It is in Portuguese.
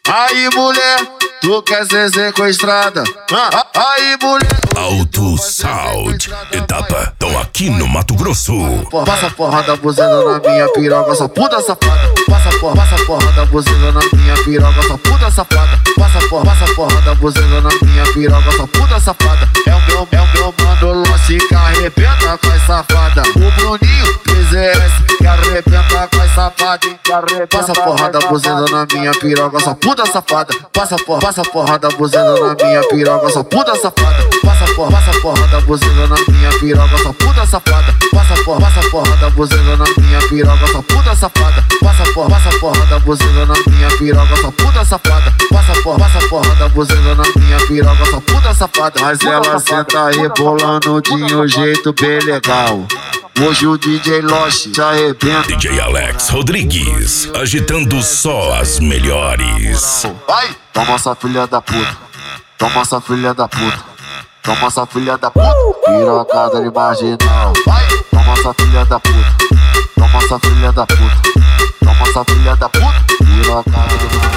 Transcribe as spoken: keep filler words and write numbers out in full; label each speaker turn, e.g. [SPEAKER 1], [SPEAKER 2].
[SPEAKER 1] Aí, mulher, tu quer ser sequestrada? Ah, aí, mulher.
[SPEAKER 2] Auto Sound, etapa, tão aqui no Mato Grosso.
[SPEAKER 1] Passa porra da buzina na minha piroga, só puta safada. Passa porra, passa porra da buzina na minha piroga, só puta safada. Passa porra, passa porra da buzina na minha piroga, só puta safada. É o meu, é o meu mano Lost que arrebenta com as safada. O Bruninho, três S, que arrebenta com as safada. Passa porra da buzina na minha piroga, só puta safada. Passa porra, passa porra da buzina na minha piroga, só puta safada. Passa porra, passa porra da buzina na minha piroga, só puta safada. Passa porra, passa porra da buzina na minha piroga, só puta safada. Passa porra, passa porra da buzina na minha piroga, só puta safada. Passa porra, passa porra da buzina na minha piroga, só puta safada. Mas ela senta rebolando de um jeito bem legal. Hoje o D J Lost se arrebenta.
[SPEAKER 2] D J Alex Rodrigues, agitando só as melhores.
[SPEAKER 1] Vai! Toma essa filha da puta. Toma essa filha da puta. Toma essa filha da puta. Pirocada de marginal. Vai! Toma essa filha da puta. Toma essa filha da puta. Toma essa filha da puta. Pirocada de marginal.